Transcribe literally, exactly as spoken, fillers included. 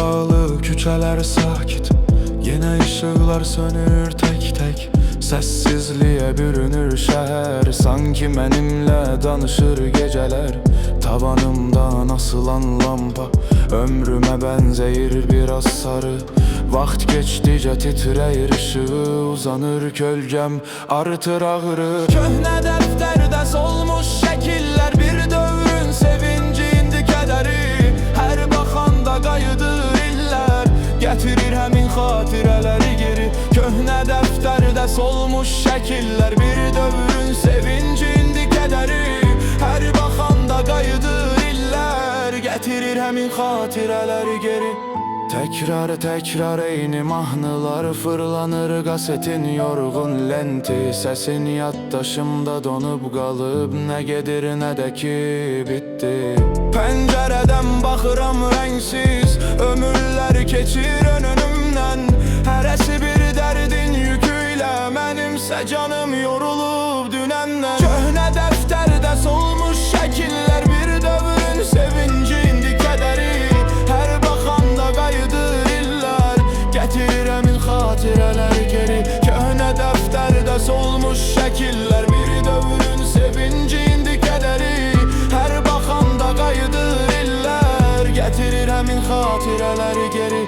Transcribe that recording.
bağlı, küçələr sakit. Yenə işıqlar sönür tek tek. Səssizliyə bürünür şəhər. Sanki mənimlə danışır gecələr. Tavanımdan asılan lampa ömrümə bənzəyir biraz sarı. Vaxt keçdikcə titrəyir ışığı. Uzanır kölgəm, artır ağrı. Köhnə dəftərdə solmuş şəkillər, bir dövrün sevinci, indi kədəri. Hər baxanda qayıdır illər, gətirir həmin xatirələri geri. Köhnə dəftərdə solmuş şəkillər, bir dövrün sevinci, indi kədəri. Hər baxanda qayıdır illər, gətirir həmin xatirələri geri. Təkrar təkrar eyni mahnılar fırlanır qasetin yorğun lenti. Səsin yaddaşımda donub qalıb, nə gedir nə də ki bitdi. Pəncərədən baxıram rəngsiz, ömürlər keçir önümdən. Hərəsi bir dərdin yüküylə, mənimsə canım yorulub dünəndən. Köhnə dəftərdə solmuş şəkillər, bir dövrün sevinci, indi kədəri. Hər baxanda qayıdır illər, gətirir həmin xatirələri geri. Köhnə dəftərdə solmuş şəkillər, bir dövrün sevinci, indi kədəri. Hər baxanda qayıdır illər, gətirir həmin xatirələri geri.